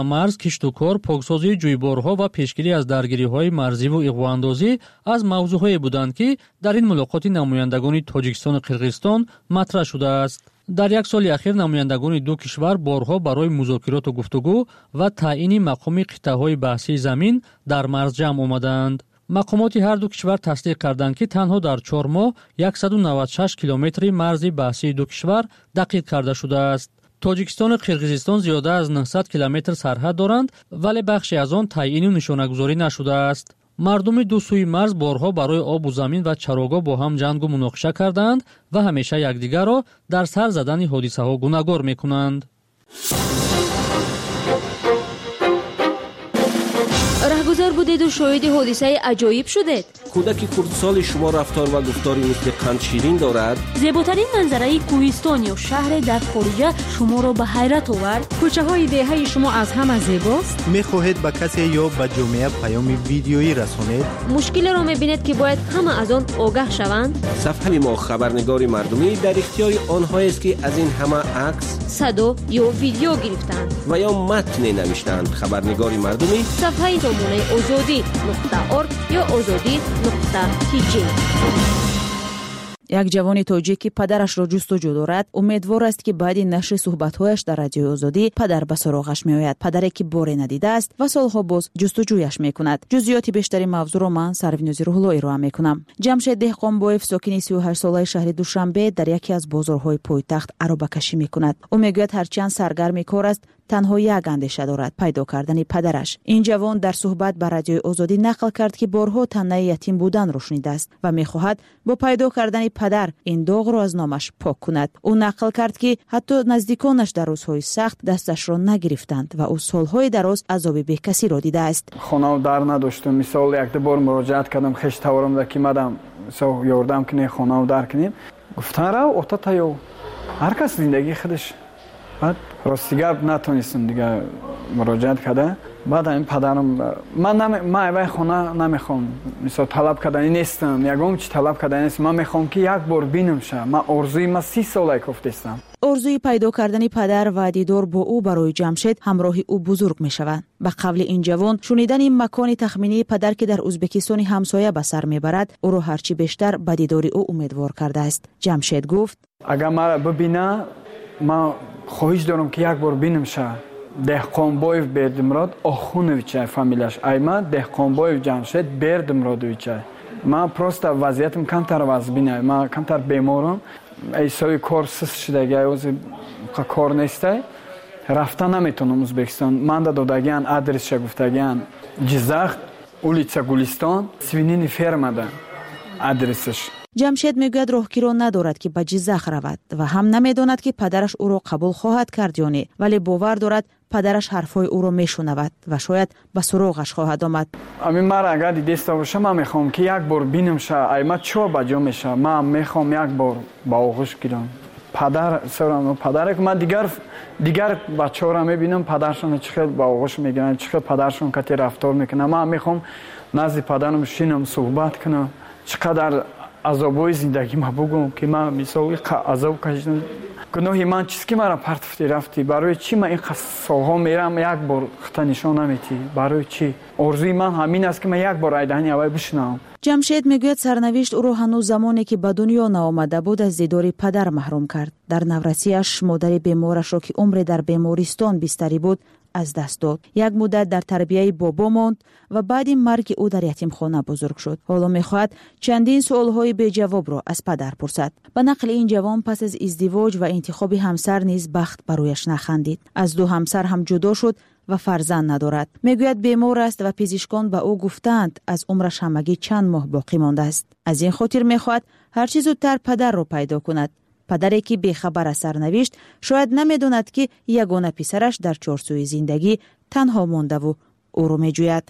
марз, киштукор, поксозии ҷӯйборҳо ва пешгирӣ аз даргириҳои марзиву иғвоандозӣ аз мавзӯъҳое буданд, ки дар ин мулоқоти намояндагони Тоҷикистону Қирғизистон матраҳ шудааст. дар як соли ахир намояндагони ду кишвар борҳо барои музокироту гуфтугӯ ва таъини мақоми қиттаҳои баҳсии замин дар марз ҷамъ омаданд. мақомоти ҳарду кишвар тасдиқ карданд, ки танҳо дар 4 моҳ 196 километри марзи баҳсии ду кишвар дақиқ карда шудааст. Тоҷикистону Қирғизистон зиёда аз 900 километр сарҳад доранд, вале бахше аз он таъину нишонагузорӣ нашудааст. мардуми ду сӯи марз борҳо барои обу замин ва чарогоҳ бо ҳам ҷангу муноқиша карданд ва ҳамеша якдигарро дар сар задани ҳодисаҳо гуногор мекунанд. раҳгузар будеду шоҳиди ҳодисаи аҷоиб шудед. кӯдаки хурдсоли шумо рафтор ва гуфтори мисли қандширин дорад? зеботарин манзараи кӯҳистон ё шаҳре дар хориҷа шуморо ба ҳайрат овард? кӯчаҳои деҳаи шумо аз ҳама зебост? мехоҳед ба касе ё ба ҷомеа паёми видеоӣ расонед? мушкилеро мебинед ки бояд ҳама аз он огаҳ шаванд? сафҳаи мо хабарнигори мардумӣ дар ихтиёри онҳоест, ки аз ин ҳама акс, садо ё видео гирифтанд ва ё матне навиштанд. хабарнигори мардумӣ сафҳаи сомонаи озодӣ.орг ё озодӣ.tj. як ҷавони тоҷик ки падарашро ҷустуҷӯ дорад, умедвор аст ки баъди нашри суҳбатҳояш дар радиои Озодӣ падар ба суроғаш меояд. падаре ки боре надидааст ва солҳо боз ҷустуҷӯяш мекунад. ҷузъиёти бештари мавзӯъро ман Сарвинузи Рӯҳуллоӣ роа мекунам. Ҷамшед Деҳқонбоев, сокини 38 солаи шаҳри Душанбе, дар яке аз бозорҳои пойтахт аробакашӣ мекунад. ӯ мегӯяд ҳарчанд саргарми кор аст, танҳо як андеша дорад: пайдо кардани падараш. ин ҷавон дар суҳбат ба радиои Озодӣ нақл кард, ки борҳо таннаи ятим буданро шунидааст ва мехоҳад бо пайдо кардани падар ин доғро аз номаш пок кунад. ӯ нақл кард, ки ҳатто наздиконаш дар рӯзҳои сахт дасташро нагирифтанд ва ӯ солҳои дароз азоби бекасиро дидааст. хонав дар надоштам. мисол якда бор муроҷиат кардам, хештаварамда ки мадам мисол ёрдам кине хонав дар кинем. гуфтан рав ота таё. ҳар кас зиндагии худаш. баъд ростигар натонистам дига муроҷиат карда. баъд ин падарам ман вай хона намехом мисол талаб кардани нестам. ягон чи талаб кардани нестам. ман мехом ки як бор бинамша. ман орзуи ма 30 сола кофтестам. орзуи пайдо кардани падар ва дидор бо ӯ барои Ҷамшед ҳамроҳи ӯ бузург мешавад. ба қавли ин ҷавон, шунидани макони тахминии падар ки дар Ӯзбекистони ҳамсоя ба сар мебарад, ӯро ҳарчи бештар ба дидори ӯ умедвор кардааст. Ҷамшед гуфт: агар мара бибина, ман хоҳиш дорам ки як бор бинамша. Деҳқонбоев Бердимурод Охунович фамилияш. айма Деҳқонбоев Ҷамшед Бердимуродович. ман просто вазиятам камтар ваз бина. ман камтар беморам. эсои кор сис шудага ози кор нестай. рафта наметонам Ӯзбекистон. манда додагиан адресша гуфтагиан Ҷизах, улица Гулистон, свинини фермада адресаш. ҷамшед мегӯяд роҳгиро надорад ки ба ҷизах равад ва ҳам намедонад ки падараш ӯро қабул хоҳад кард ё не, вале бовар дорад падараш ҳарфҳои ӯро мешунавад ва шояд ба суроғаш хоҳад омад. амин мара агар дидеста боша, ман мехоҳам ки як бор бинамша. айма чо ба ҷо меша. ман мехоҳам як бор ба оғӯш гирам. падар сорам падаре ки ман дигар бачаҳоро мебинам, падаршон чӣ хел ба оғӯш мегиранд, чӣ хел падаршон кате рафтор мекунад. ман мехоҳам назди падарам шинам, суҳбат кунам, чӣ қадар азобои зиндагӣ ма бугум, ки ман мисоли азоб кашидам. гуноҳи ман чист ки мара партофти рафти? барои чӣ ман ин солҳо мерам, як бор хита нишон наметӣ? барои чӣ? орзуи ман ҳамин аст ки ман як бор айдаҳани аввал бишунавам. ҷамшед мегӯяд сарнавишт ӯро ҳанӯз замоне ки ба дунё наомада буд аз дидори падар маҳрум кард. дар наврасиаш модари беморашро ки умре дар бемористон бистарӣ буд аз даст дод. як муддат дар тарбияи бобо монд ва баъди марги ӯ дар ятимхона бузург шуд. ҳоло мехоҳад чандин суолҳои беҷавобро аз падар пурсад. ба нақли ин ҷавон пас аз издивоҷ ва интихоби ҳамсар низ бахт ба рӯяш нахандид. аз ду ҳамсар ҳам ҷудо шуд ва фарзанд надорад. мегӯяд бемор аст ва пизишкон ба ӯ гуфтаанд аз умраш ҳамагӣ чанд моҳ боқӣ мондааст. аз ин хотир мехоҳад ҳарчи зудтар падарро пайдо кунад. падаре ки бехабар аз сарнавишт шояд намедонад ки ягона писараш дар чорсӯи зиндагӣ танҳо мондаву ӯро меҷӯяд.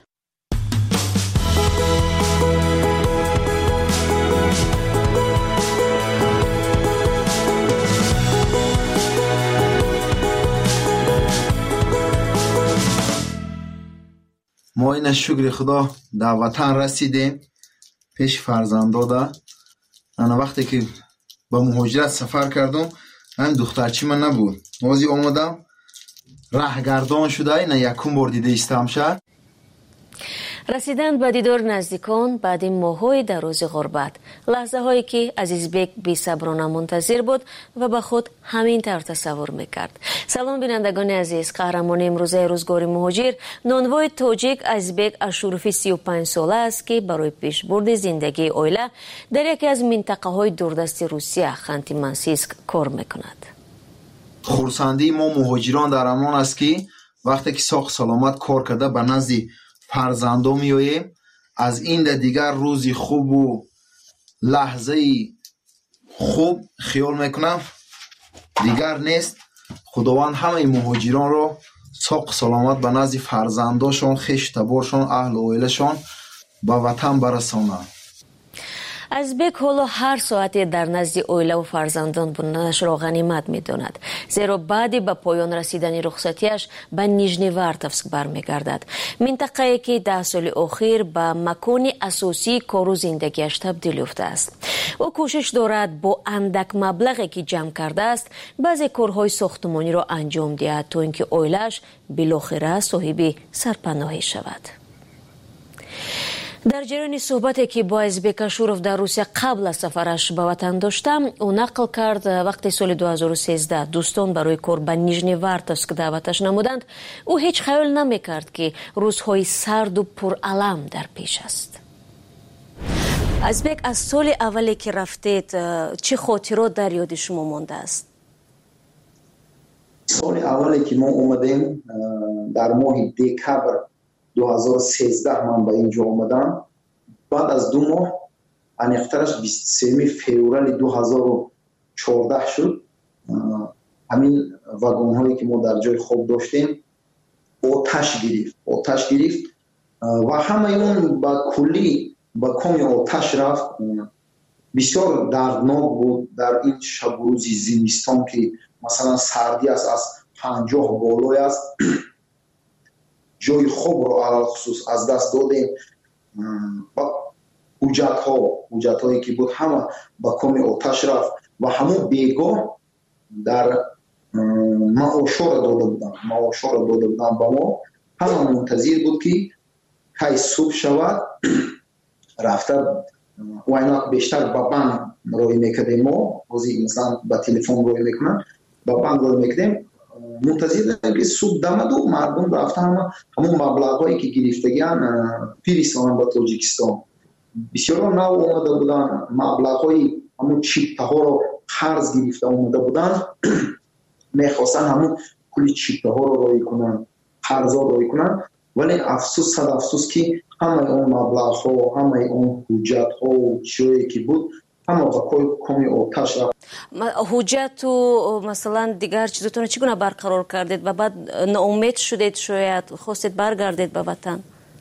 мо ина шукри худо дар ватан расидем пеши фарзандода. ана вақте ки ба муҳоҷират сафар кардам, ҳам духтарчи ман набуд. ҳозир омадам, راهگردان شده اینا یکم بار دیده استم شد. رسیدن به دیدار نزدیکان بعد ماه‌های دراز غربت، لحظه هایی که عزیزبک بی‌صبرانه منتظر بود و به خود همین طور تصور میکرد. سلام بینندگان عزیز، قهرمان امروزه روزگار مهاجر نانوای تاجیک عزیزبک اشوروفی 35 ساله است که برای پیشبرد زندگی عائله در یکی از منطقه های دوردست روسیه خانتی منسیسک کار میکند. خورسندی ما مهاجران در امان است که وقتی که ساق سلامت کار کرده به نزد فرزندان میاییم، از این دیگر روزی خوب و لحظه خوب خیال میکنم دیگر نیست. خداوند همه مهاجران را ساق سلامت به نزد فرزنداشان، خویش تبارشان، اهل و عائله‌شان به وطن برسانند. عزیزبک حالا هر ساعتی در نزد عائله و فرزندان بودنش را غنیمت می‌داند، زیرا بعد به پایان رسیدن رخصتیش به نیژنیوارتوفسک برمیگردد، منطقه‌ای که 10 سال اخیر به مکان اساسی کار و زندگیش تبدیل یافته است. او کوشش دارد با اندک مبلغی که جمع کرده است بعضی کارهای ساختمانی را انجام دهد تا اینکه عائله‌اش بالاخره صاحب سرپناهی شود. در جریان صحبتی که با عزیزبک اشوروف در روسیه قبل از سفرش به وطن داشتم، او نقل کرد وقتی سال 2013 دوستان برای کار به نیژنیوارتوفسک دعوتش نمودند، او هیچ خیال نمیکرد که روزهای سرد و پرالم در پیش است. عزیزبک، از سال اولی که رفتید چه خاطرات در یاد شما مانده است؟ سال اولی که ما اومدیم در ماه دکبر 2013 من به اینجا آمدم. بعد از 2 ماه انیخترش 23 فوریه 2014 شد. همین واگن هایی که ما در جای خواب داشتیم آتش گرفت و همه اون با کلی با کمی آتش رفت. بسیار دردناک بود در این شب و روز زمستان که مثلا سردی است، از 50 بالای است. جای خوب رو علال خصوص از دست دادیم. حجت هایی که بود همه با کمی آتش رفت و همون بیگاه در معاشا را داده بودن با ما. همه منتظر بود که های صبح شود. رفته وینات بیشتر با بانک روی میکردیم، ما روزی مثلا با تلفن روی میکنن، با بانک روی میکردیم. منتظر داریم که صبح دمد و مردم رفته همون مبلغ هایی که گرفتگیان پیرستان با تاجیکستان. بسیار نو اومده بودن، مبلغ های همون چیپه ها رو قرض گرفته اومده بودن. میخواستن همون کلی چیپه ها رو رای کنن، قرض ها رای کنن. ولی افسوس صد افسوس که همه اون مبلغ ها، همه اون حجت ها و چیزی که بود همه با کمی آتش رفت. حجت و مثلا دیگر چیزتون چگونه برقرار کردید و بعد ناامید شدید، شاید خواستید برگردید به وطن؟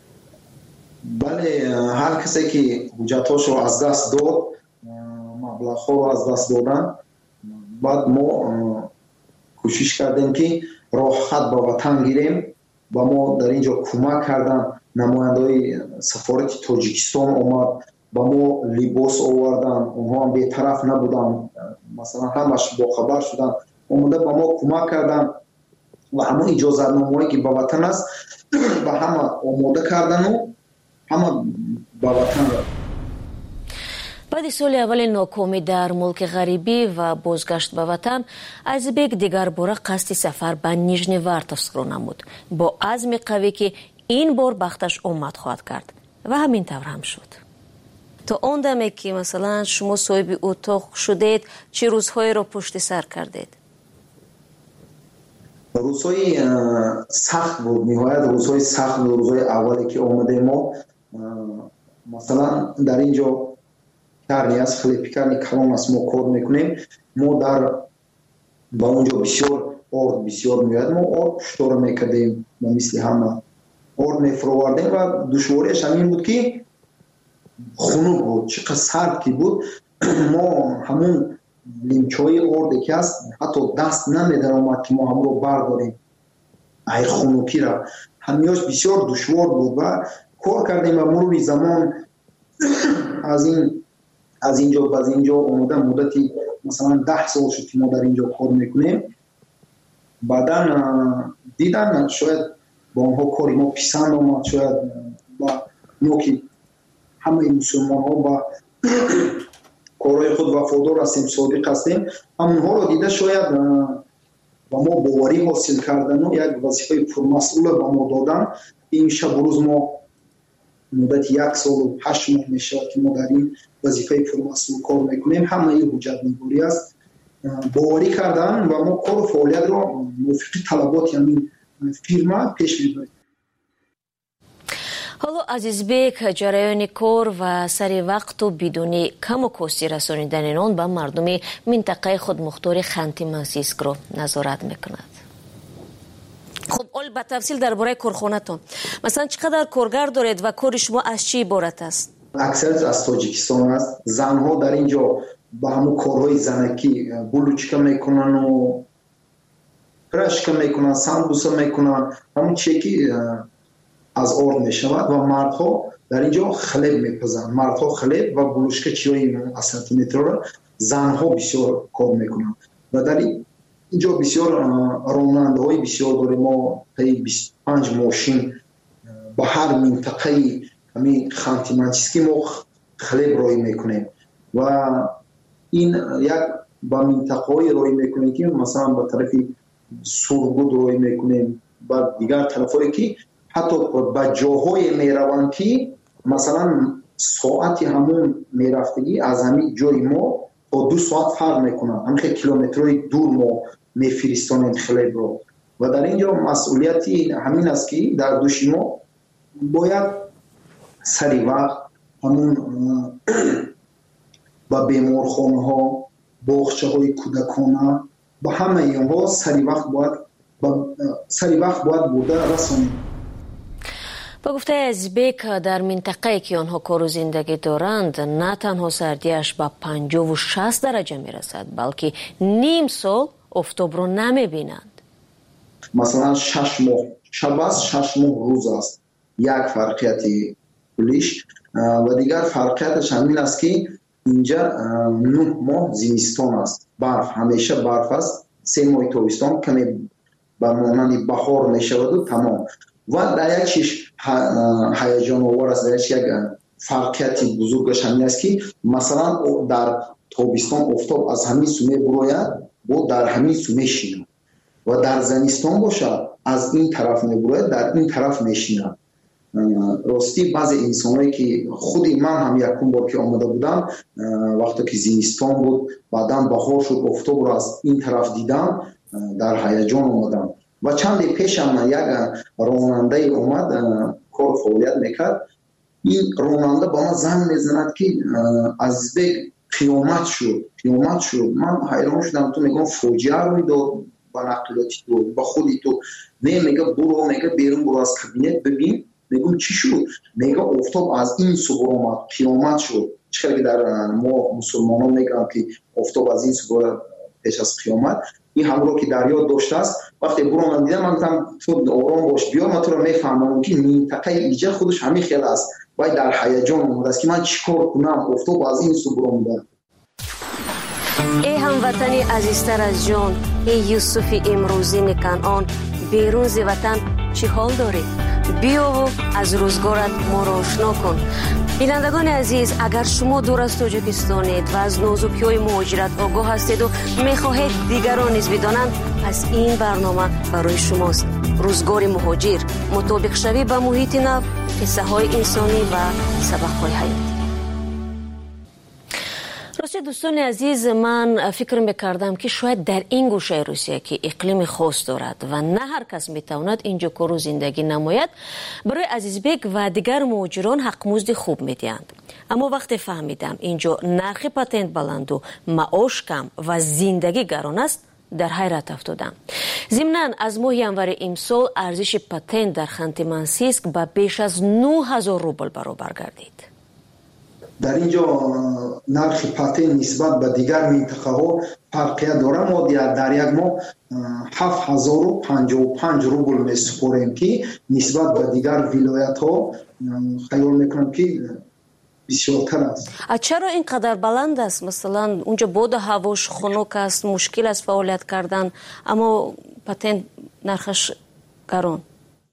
بله، هر کسی که حجتاشو از دست داد، مبلغ ها رو از دست دادن، بعد ما کوشش کردیم که راه خط به وطن گیریم و ما در اینجا کمک کردن. نماینده های سفارت تاجیکستان اومد با ما لباس آوردن، اونها هم بی‌طرف نبودن، مثلا همش با خبر شدن، اومده با ما کمک کردن و همون اجازت نامه‌ای که با وطن است و همه آماده کردن و همه با وطن رفت. بعد سال اول ناکامی در ملک غریبی و بازگشت به وطن، عزیزبک دیگر باره قصد سفر به نیژنیوارتوفسک را نمود، با عزم قوی که این بار بختش آمد خواهد کرد و همین طور هم شد. تا آن دمی که مثلا شما صاحب اتاق شدید، چه روزهایی را پشت سر کردید؟ روزهای سخت بود، نهایت روزهای سخت بود. روزهای اولی که آمده ما مثلا در اینجا کاری از خیلی پیکرنی کلام است ما کار میکنیم. ما در با اونجا بسیار آرد بسیار میاد، ما آرد پشتار میکردیم و مثل همه آرد میفروردیم و دشواریش همین بود که خنک بود، چقدر سرد که بود. ما همون لیمچای آرد که هست حتی دست نمیدن اومد که ما هم رو برداریم ای خنکی را. همیاش بسیار دشوار بود و کار کردیم و مرور زمان از اینجا اومده مدتی مثلا 10 سال شد که ما در اینجا کار میکنیم. بعدن دیدن شاید با اونها کاری ما پسند آمد، شاید با نوکی همه مسلمان ها با کارهای خود وفادار هستیم، صادق هستیم، همونها رو دیده شاید با ما باوری حاصل کردن و یک وظیفه پرمسئول با ما دادن. این شب روز ما مدت 1 سال و 8 ماه میشه که ما در این وظیفه پرمسئول کار میکنیم. همه این حجت نگاری است، باوری کردن و ما کار و فعالیت رو موافق طلبات یعنی فیرما پیش میبریم. حالا عزیزبек جریان کار و سر وقت و بدون کم و کاستی رسانیدن آن به مردم منطقه خود مختار خانتی منسیسک رو نظارت میکند. خب اول به تفصیل درباره کارخانه‌تون، مثلا چقدر کارگر دارید و کار شما از چی عبارت است؟ اکثریت از تاجیکستان است. زنها در اینجا با همون کارهای زنکی بلوچکه میکنن و پرشکه میکنن، سمبوسه میکنن، همون چیکی از آرد میشود. و مردها در اینجا خلب میپزن، مردها خلب و بلوچکه چیایی اصلاتی میتره، زنها بسیار کار میکنن. و در اینجا بسیار راننده های بسیار داریم، ما 25 ماشین با هر منطقه همین خانتی منسیسک ما خلب رای میکنیم و این یک با منطقه های رای میکنیم که مثلا با طرف سرگود رای میکنیم، با دیگر طرف هایی که حتی با جاهای میروند که مثلا ساعتی همون میرفتگی از همین جای ما تا 2 ساعت فرق میکنن، همین کیلومترهای دور ما میفرستانیم خلب رو. و در اینجا مسئولیتی همین است که در دوش ما باید سری وقت همون با بیمارخانه ها، باغچه های کودکانه، با همه اینها سری وقت باید بوده رسانیم. با گفته عزیزبek در منطقه که آنها کار و زندگی دارند نه تنها سردیش با 50 و 60 درجه میرسد بلکه نیم سال آفتاب رو نمیبینند. مثلا 6 ماه شب است، 6 ماه روز است، یک فرقیت کلیش. و دیگر فرقیتش همین است که اینجا 9 ماه زمستان است، برف همیشه برف است، 3 ماه تابستان کمی به مانند بهار میشود و تمام. و در یک چیز هیجان آور است، در یک فرقیت بزرگش همین است که مثلا در تابستان آفتاب از همین سومه براید و در همین سومه شینه، و در زمستان باشد از این طرف میبراید در این طرف میشینه. راستی بعضی انسانایی که خودی من هم یکم بار که آمده بودم وقتی که زمستان بود بعداً بهار شد آفتاب رو از این طرف دیدم در هیجان آمدم. و چند پیش هم یک راننده اومد کار فعالیت میکرد، این راننده با من زنگ میزند که عزیزبek قیامت شد. من حیران شدم، تو میگم فوجیه روی داد با نقلاتی تو با خودی تو؟ نه، میگه برو، میگه بیرون برو از کابینت ببین. میگم چی شد؟ میگه آفتاب از این صبح اومد، قیامت شد. چرا که در ما مسلمانان میگن که آفتاب از این صبح پیش از قیامت. این همراه که دریا داشته است. وقتی برو من دیدم، من گفتم تو آرام باش، بیا من تو رو میفهمم که منطقه ایجا خودش همین خیلی است، باید در هیجان اومده است که من چیکار کنم، آفتاب از این صبح اومده. ای هموطنی عزیزتر از جان، ای یوسف امروزین کنعان، بیرون ز وطن چی حال داری؟ بیا و از روزگارت ما را آشنا کن. بینندگان عزیز، اگر شما دور از تاجیکستانید و از نازکی‌های مهاجرت آگاه هستید و می‌خواهید دیگران نیز بدانند، پس این برنامه برای شماست. روزگار مهاجر، مطابق شوی با محیط نو، قصه‌های انسانی و سبق‌های حیاتی. راستی دوستان عزیز، من فکر میکردم که شاید در این گوشه روسیه که اقلیم خاص دارد و نه هر کس میتواند اینجا کار و زندگی نماید، برای عزیزبek و دیگر مهاجران حق مزد خوب میدهند. اما وقتی فهمیدم اینجا نرخ پاتنت بلند و معاش کم و زندگی گران است، در حیرت افتادم. ضمناً از ماه ینور امسال ارزش پاتنت در خانتی منسیسک به بیش از 9000 روبل برابر گردید. در اینجا نرخ پاتنت نسبت به دیگر منطقه ها فرقیت داره. ما در یک ماه 7055 روبل میسپاریم که نسبت به دیگر ولایت ها خیال میکنم که بسیارتر است. چرا اینقدر بلند است؟ مثلا اونجا بود هواش خنک است، مشکل است فعالیت کردن، اما پتن نرخش گران.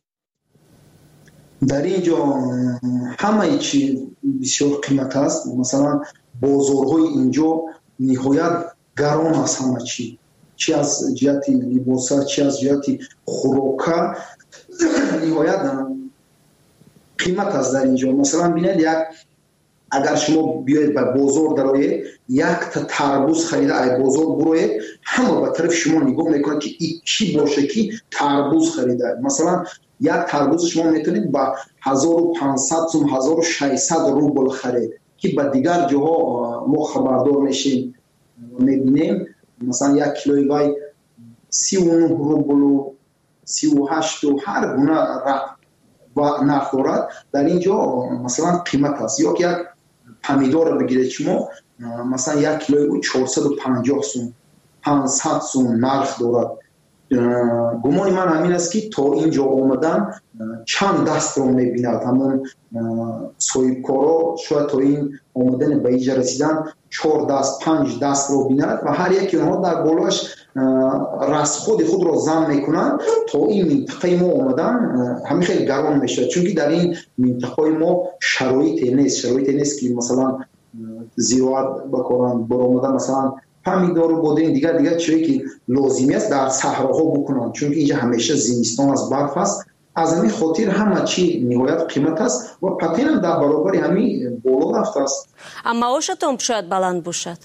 در اینجا همه چی بسیار قیمت است. مثلا بازارهای اینجا نهایت گران است همه چی از جهت لباس، چی از جهت خوراک نهایت قیمت است در اینجا. مثلا ببینید اگر شما بیاید به بازار درآیید، یک تا تربوز خریده ای بازار بروید، همه به طرف شما نگاه میکنند که این چی باشه که تربوز خریده. مثلا یک تربوز شما میتونید با 1500 سوم 1600 روبل خرید که به دیگر جاها ما خبردار میشیم میبینیم مثلا یک کیلوی وای 39 روبل و 38 و هر گونه و نرخ دارد. در اینجا مثلا قیمت است. یا یک پمیدور بگیرید شما مثلا یک کیلوی 450 سوم 500 سوم نرخ دارد. گمان من همین است که تا اینجا آمدن چند دست رو میبیند. همون صاحبکارا شاید تا این آمدن به اینجا رسیدن 4 دست 5 دست رو بیند و هر یکی اونها در بالاش رسخود خود را زن میکنن تا این منطقه ما آمدن همین خیلی گران میشه. چون که در این منطقه ما شرایط نیست که مثلا زیاد بکارن برآمدن مثلا پمیدار و بادرنگ دیگر چیزی که لازمی است در صحراها بکنن. چون که اینجا همیشه زمستان از برف است. از همین خاطر همه چی نهایت قیمت است و پتن هم در برابر همین بالا رفته است. اما معاشتون شاید بلند باشد.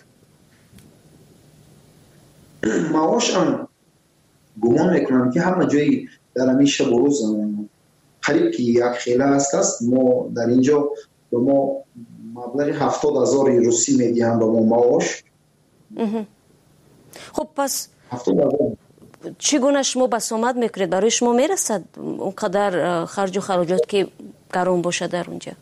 معاش هم گمان میکنم که همه جایی در همین شب و روز قریب که یک خیله است. ما در اینجا به ما مبلغ 70,000 روسی میدیم به ما معاش. خب پس چگونه شما بسامد میکنید؟ برای شما میرسد اونقدر خرج و خراجات که گران باشه در اونجا؟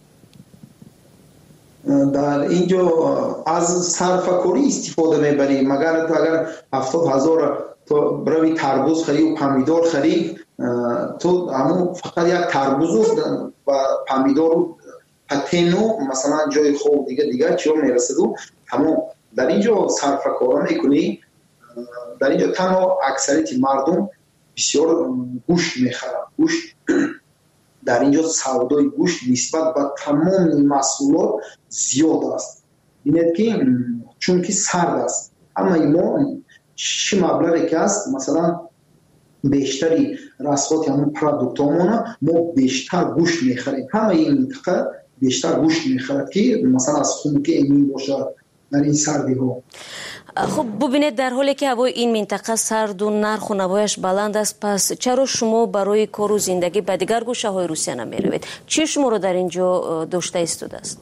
در اینجا از صرفه‌کاری استفاده میبریم. اگر 70,000 تو بروی تربوز خرید و پمیدار خرید، تو همون فقط یک تربوز و پمیدار و پتنو مثلا جای خوب دیگه چیو میرسد و همون در اینجا صرفه‌کاری میکنی. در اینجا تنها اکثریت مردم بسیار گوشت میخرن. گوشت در اینجا سودای گوشت نسبت به تمام محصولات زیاد است. ببینید که چون که سرد است، اما ما چه مبلغی که است مثلا بیشتری رسخات همون پروداکتامون ما بیشتر گوشت میخریم. همه این منطقه بیشتر گوشت میخرد که مثلا از خون که ایمین باشه در این سردی ها. خب ببینید در حالی که هوای این منطقه سرد و نرخ و نوایش بلند است، پس چرا شما برای کار و زندگی به دیگر گوشه های روسیه نمی روید؟ چی شما رو در اینجا داشته ایستاده است؟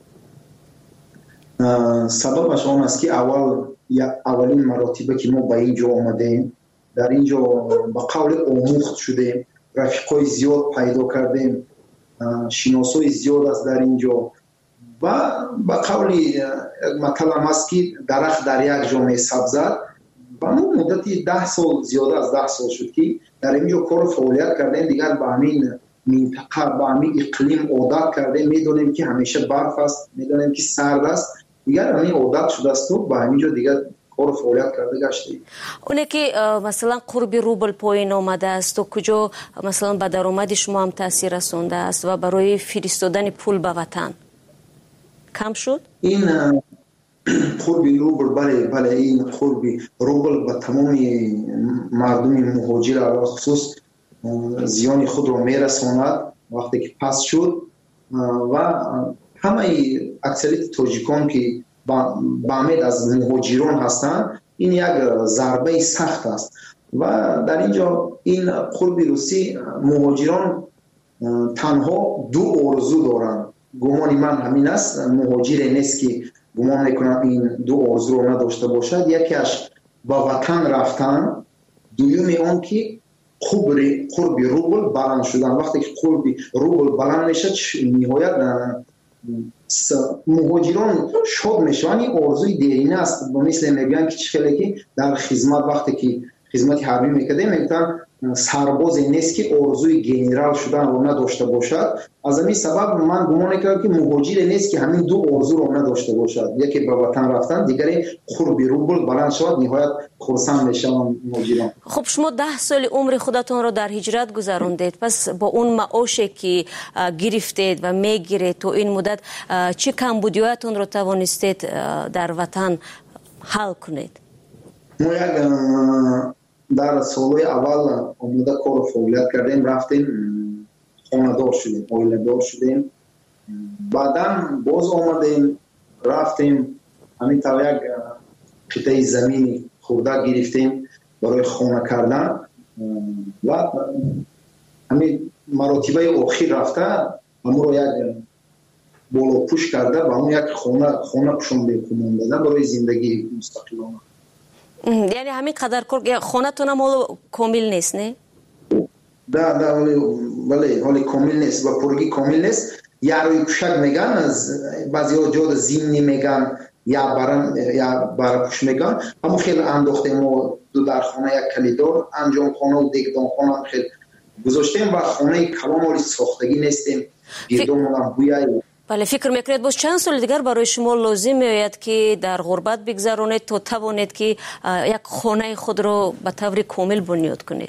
سببش آن است که اولین مراتبه که ما به اینجا آمدیم در اینجا با قول آموخت شدیم، رفیقای زیاد پیدا کردیم، شناسای زیاد است در اینجا و با قولی مطلب است که درخت در یک جا می سبزد و ما مدتی 10 سال زیاده از 10 سال شد که در اینجا کار فعالیت کردیم. دیگر با همین منطقه با همین اقلیم عادت کردیم. میدونیم که همیشه برف است، میدونیم که سرد است، دیگر همین عادت شده است و با همینجا دیگر کار فعالیت کرده گشتیم. اونه که مثلا قرب روبل پایین آمده است و کجا مثلا به درآمد شما هم تاثیر رسونده است و برای فرستادن پول به وطن کم شد؟ این قرب روبل بله این قرب روبل به تمام مردم مهاجر علاوه خصوص زیان خود را میرساند وقتی که پس شد و همه اکثریت تاجیکان که با امید از مهاجران هستند این یک ضربه سخت است و در اینجا این قرب روسی مهاجران تنها 2 آرزو دارند. گمان من همین است، مهاجر نیست که گمان میکنم این 2 آرزو رو نداشته باشد. یکیش با وطن رفتن، دومی اون که قرب روبل بلند شدن. وقتی که قرب روبل بلند میشه نهایت مهاجران شاد میشن. این آرزوی دیرینه است. مثل میگن که چه خیلی که در خدمت وقتی که خدمت حربی میکردیم میگن сарбозе нест ки орзуи генерал шуданро надошта бошад. аз ҳамин сабаб ман гумон мекунам ки муҳоҷире нест ки ҳамин ду орзуро надошта бошад, яке ба ватан рафтан, дигаре қурби рубл баланд шавад, ниҳоят хурсанд мешаванд муҳоҷирон. хуб, шумо 10 соли умри худатонро дар ҳиҷрат гузарондед, пас бо он маоше ки гирифтед ва мегиред то ин муддат чӣ камбудиятонро тавонистед дар ватан ҳал кунед? мо як дар солҳои аввал омода кору фаъолият кардем, рафтем хонадор шудем, оиладор шудем, баъдан боз омадем, рафтем ҳамин тавр як қитъаи замини хурда гирифтем барои хона кардан ва ҳамин маротибаи охир рафта ҳамуро як болопӯш карда ба ҳамун як хона пӯшондем, кумон дада барои зиндагии мустақилона. яъне ҳамин қадар кор хонатонам ҳоло комил нест, не? да вале ҳоли комил нест, ба пургӣ комил нест. ярӯи кӯшак меган, баъзиҳо ҷода зимни меган, я барапӯш меган. ҳамун хел андохтем, мо ду дар хона як калидор анҷомхонаву дегдонхона хел гузоштем ва хонаи калон ҳоли сохтагӣ нестем, гирдомонам буяй. бале, фикр мекунед боз чанд соли дигар барои шумо лозим меояд ки дар ғурбат бигзаронед то тавонед ки як хонаи худро ба таври комил бунёд кунед?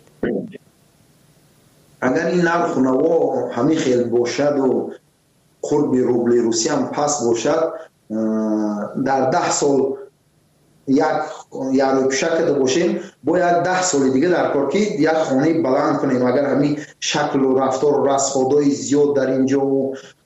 агар ин нарх наво ҳамин хел бошаду қурби рубли русиям паст бошад, дар 10 сол як ярӯи кӯшак карда бошем, бояд 10 соли дига дар кор ки як хонаи баланд кунем. агар ҳамин шаклу рафтору расходҳои зиёд дар инҷову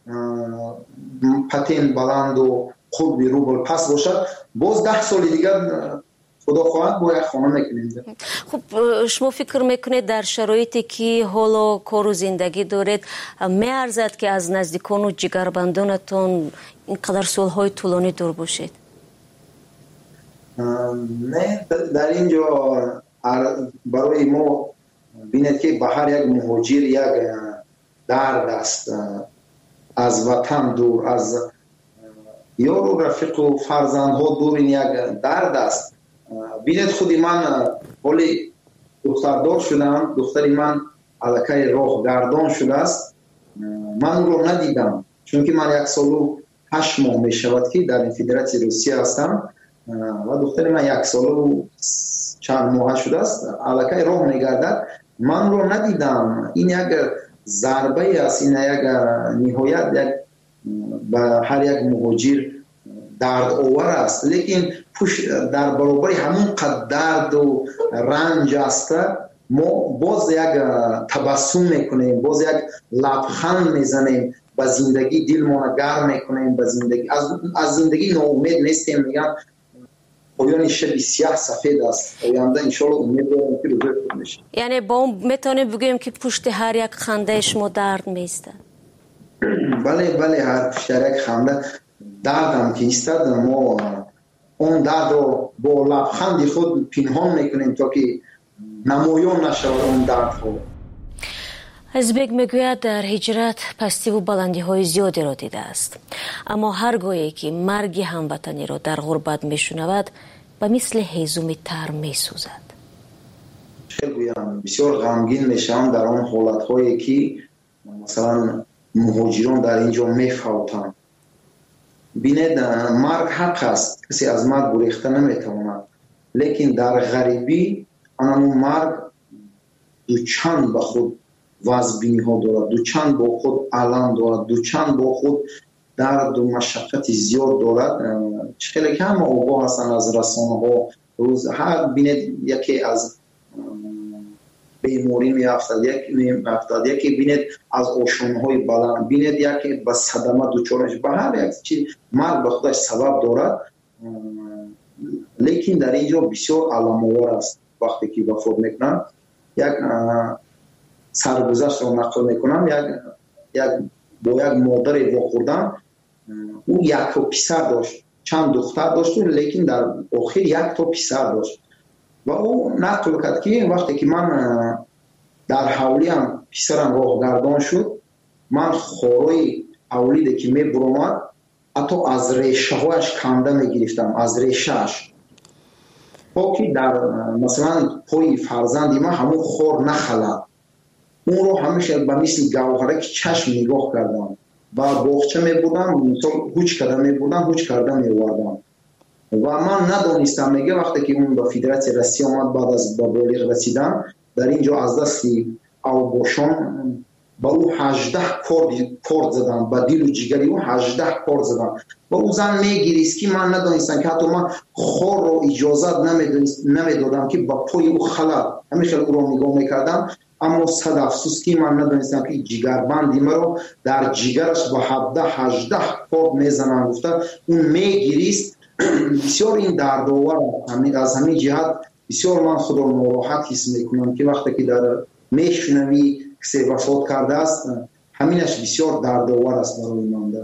патент баланду қурби рубл паст бошад, боз 10 соли дигар худо хоҳад бо як хона мекунем. хуб, шумо фикр мекунед дар шароите ки ҳоло кору зиндагӣ доред, меарзад ки аз наздикону ҷигарбандонатон ин қадар солҳои тӯлонӣ дур бошед? не, дар ин ҷо барои мо бинед ки ба ҳар як муҳоҷир як дард аст, аз ватан дур, аз ёру рафиқу фарзандҳо дур, ин як дард аст. бинед худи ман ҳоли духтардор шудам, духтари ман аллакай роҳ гардон шудааст, ман ӯро надидам, чунки ман 1 солу 8 моҳ мешавад ки дар федератсияи Русия ҳастам ва духтари ман 1 солу чанд моҳа шудааст, аллакай роҳ мегардад, ман ӯро надидам. ин як зарбае аст, ин як ниҳоят як ба ҳар як муҳоҷир дардовар аст. лекин дар баробари ҳамун қад дарду ранҷ аста, мо боз як табассум мекунем, боз як лабханд мезанем, ба зиндагӣ дилмона гарм мекунем, ба зиндагӣ аз зиндагӣ ноумед нестем. меган поёни шаби сиёҳ сафед аст. оянда иншоалло умед дорем ки рӯзои худ мешавад. яъне бо он метавонем бигӯем ки пушти ҳар як хандаи шумо дард меистад? бале, ҳар пушти ҳар як ханда дардам ки истад, мо он дардро бо лабханди худ пинҳон мекунем то ки намоён нашавад он дардҳо. азбек мегӯяд дар ҳиҷрат пастиву баландиҳои зиёдеро дидааст, аммо ҳар гоҳе ки марги ҳамватаниро дар ғурбат мешунавад, ба мисли ҳезуми тар месӯзад. чӣ гӯям, бисёр ғамгин мешавам дар он ҳолатҳое ки масалан муҳоҷирон дар ин ҷо мефавтанд. бинед, марг ҳақ аст, касе аз марг гурехта наметавонад, лекин дар ғарибӣ анамун марг дучанд ба худ вазбиниҳо дорад, дучанд бо худ алам дорад, дучанд бо худ дарду машаққати зиёд дорад. чхеле ки ҳама огоҳ ҳастанд аз расонаҳо, рӯз ҳар бинед яке аз беморӣ меафтад, яке бинед аз ошонаҳои баланд, бинед яке ба садама дучор мешавад. ба ҳар як чиз марг ба худаш сабаб дорад, лекин дар ин ҷо бисёр аламовар аст. вақте ки вафот мекунанд, як саргузаштро нақл мекунам, бо як модаре вохӯрдам, ӯ якто писар дошт, чанд духтар дошту, лекин дар охир якто писар дошт. ва ӯ нақл кард ки вақте ки ман дар ҳавлиам писарам роҳгардон шуд, ман хорои ҳавлиде ки мебуромад ҳатто аз решаҳояш канда мегирифтам, аз решааш. پاکی در مثلا پای فرزندی ما همون خور نخلد، اون رو همیشه به مثل گوهره که چشم نگاه کردم و باغچه میبودم، مثلا هوچ کرده میبودم، هوچ کرده میوردم و من ندانستم. میگه وقتی که اون به فدراسیون روسیه آمد بعد از به بالغ رسیدن، در اینجا از دستی اوباشان با او 18 کورد زدن، با دیل و جگری او 18 کورد زدن و او زن میگیریست که من ندانستم که حتی من خور رو اجازت نمیدادم که با پای او خلد، همیشه او رو نگاه میکردم. اما صد افسوس که من ندانستم که جگربندی مرا در جگرش با 17-18 کورد میزنن. گفته اون میگیریست. بسیار این دردآور از همین جهت بسیار من خود رو ناراحت حس میکنم که وقتی که در میشنوی کسی وفات کرده است، همینش بسیار دردآور است برای من.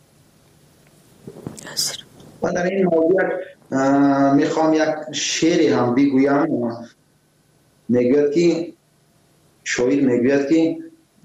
و در این موضوع میخوام یک شعری هم بگویم. میگوید که شاعر میگوید که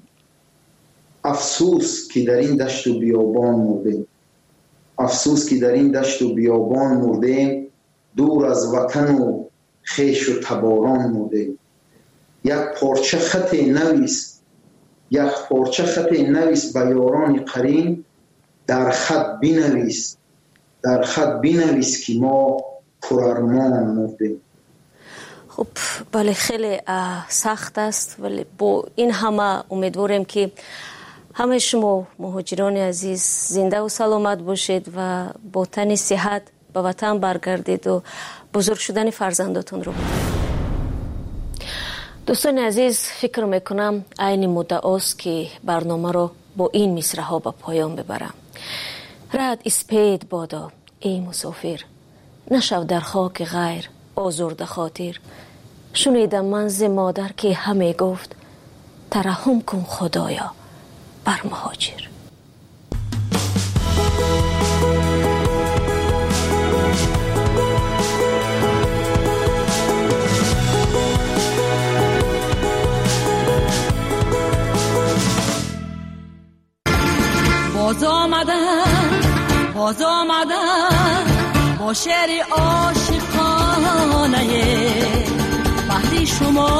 افسوس که در این دشت و بیابان مرده، افسوس که در این دشت و بیابان مرده، دور از وطن و خیش و تباران مرده. یک پارچه خط نویس، یک پارچه خط نویس به یاران قرین، در خط بنویس، در خط بنویس که ما پرارمان مرده. خب بله، خیلی سخت است، ولی با این همه امیدواریم که همه شما مهاجران عزیز زنده و سلامت باشید و با تن صحت به وطن برگردید و بزرگ شدن فرزنداتون رو بدید. دوستان عزیز، فکر میکنم عین مدت است که برنامه رو با این مصرع ها به پایان ببرم. رد اسپید بادا ای مسافر، نشو در خاک غیر آزرده خاطر. شنیدم من ز مادر که همه گفت، ترحم کن خدایا بر مهاجر. باز آمدم با شعر عاشقانه، بحری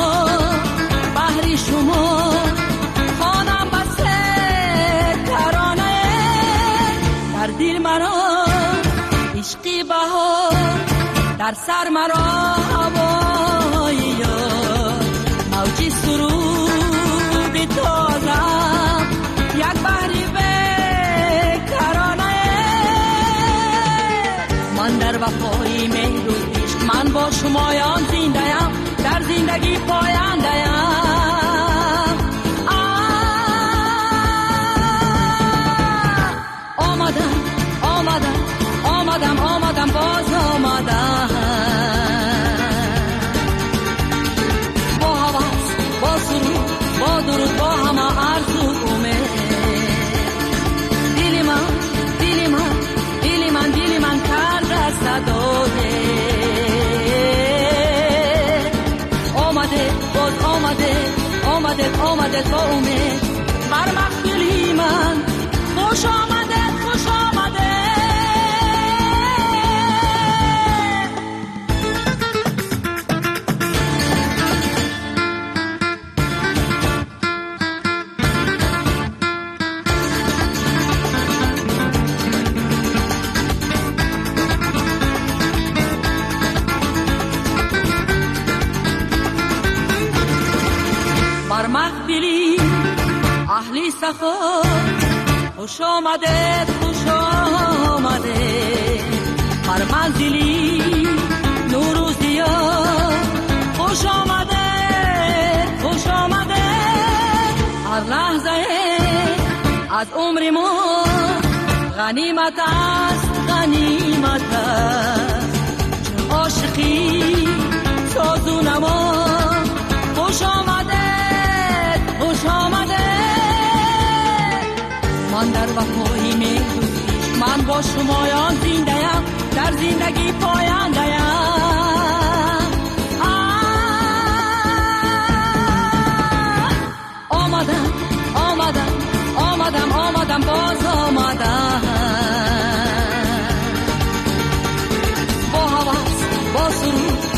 شما خوانم بسته ترانه. در دل مرا عشقی بهار، در سر مرا هوای یار، موجی سرود تازم یک بحری بیکرانه. من در وفای مهر و عشق، من با شمایان زنده‌ام، در زندگی پاینده‌ام. آمدم باز آمدم، با حواس، با سرود، با درود، با همه آرزو امید. دل من کرده صدای آمده با امید. بر مقبلی من خوش آمده. اهلی سخا خوش آمده هر منزلی نوروزیا خوش آمده هر لحظه از عمر ما غنیمت است چون عاشقی ساز و نما خوش آمده من در وفای میدوش من با شمایان زنده‌ام در زندگی پاینده‌ام آمدم باز آمدم با حواس با سرود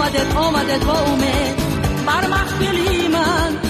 آمدت با امید بر محفلی من